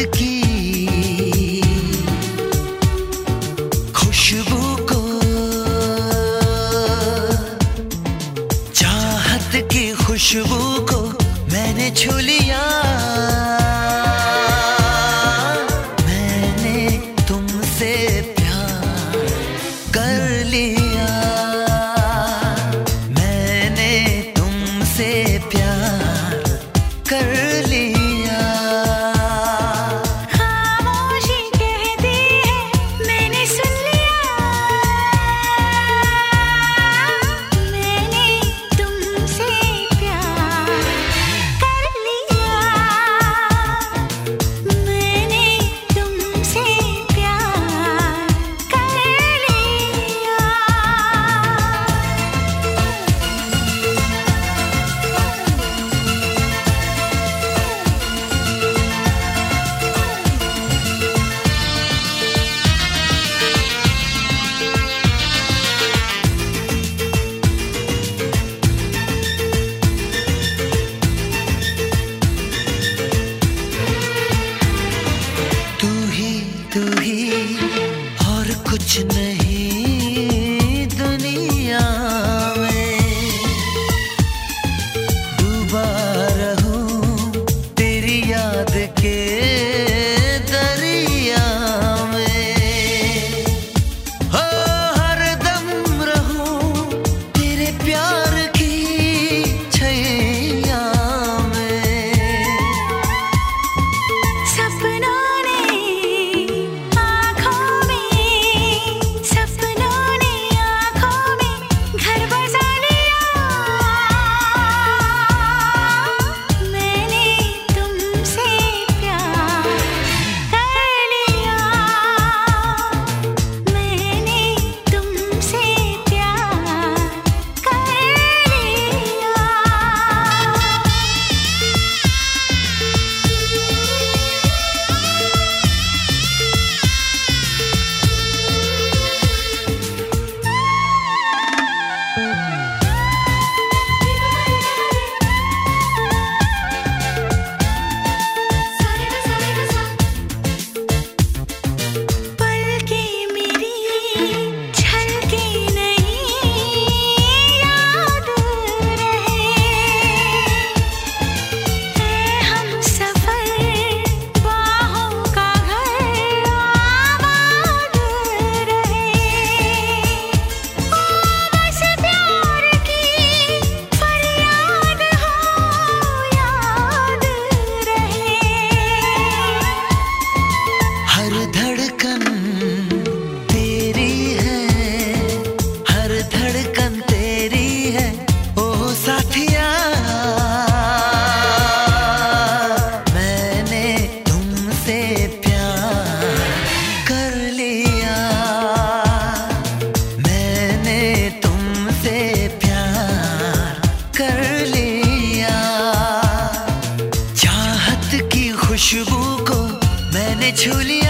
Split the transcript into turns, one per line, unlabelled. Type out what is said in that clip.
की खुशबू को, चाहत की खुशबू को मैंने छू लिया। मैंने तुमसे प्यार कर लिया। मैंने तुमसे प्यार कर लिया।
खामोशी कहती है मैंने सुन लिया। मैंने तुमसे प्यार कर लिया। मैंने तुमसे प्यार कर लिया।
तू ही और कुछ नहीं दुनिया में। डूबा रहूं तेरी याद के दरिया में। हो हरदम रहूं तेरे प्यार की छैया में।
सपनों ने आँखों में घर बसा लिया। मैंने तुमसे प्यार कर लिया। मैंने तुमसे प्यार कर लिया। पलके मेरी छलके नहीं याद रहे। हम सफर बाहों का घर आबाद रहे। बस प्यार की फरियाद हो याद रहे।
हर धड़कन तेरी है, हर धड़कन तेरी है ओ साथिया। मैंने तुमसे प्यार कर लिया। मैंने तुमसे प्यार कर लिया। चाहत की खुशबू को मैंने छू लिया।